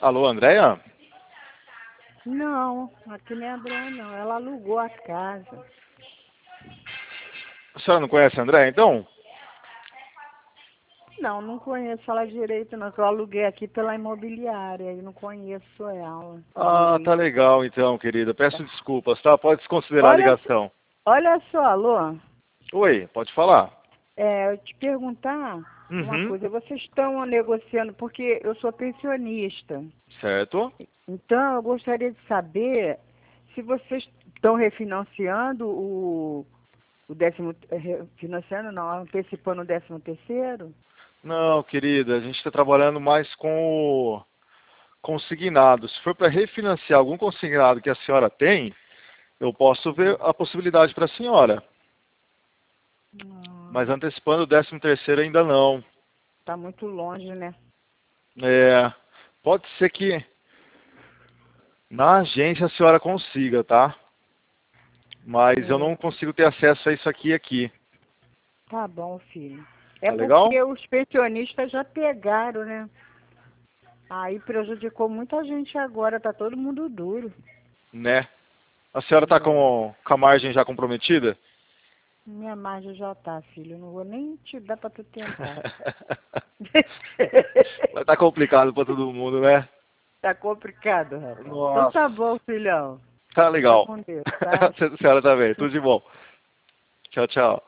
Alô, Andréia? Não, aqui não é André, não. Ela alugou a casa. A senhora não conhece a Andréia, então? Não, não conheço ela direito, não. Que eu aluguei aqui pela imobiliária e não conheço ela Ah, tá direito. legal então, querida. Peço desculpas, tá? Pode desconsiderar a Olha, ligação. olha só, alô. Oi, pode falar. Eu te perguntar uma Uhum, coisa. Vocês estão negociando, porque eu sou pensionista. certo. Então, eu gostaria de saber se vocês estão refinanciando o décimo... Refinanciando, não, antecipando o 13º? Não, querida, a gente está trabalhando mais com o consignado. Se for para refinanciar algum consignado que a senhora tem, eu posso ver a possibilidade para a senhora. Mas antecipando o 13º ainda não. Tá muito longe, né? É, pode ser que na agência a senhora consiga, tá? Mas eu É, não consigo ter acesso a isso aqui. tá bom, filho. É Tá legal? porque os pensionistas já pegaram, né? Aí prejudicou muita gente agora, tá todo mundo duro. Né? A senhora tá É. com a margem já comprometida? Minha margem já tá, filho. Não vou nem te dar pra tu tentar. Vai tá complicado pra todo mundo, né? Tá complicado, rapaz. Então Nossa, tá bom, filhão. tá Fica legal. com Deus, tá? A senhora tá bem, tudo de bom. Tchau, tchau.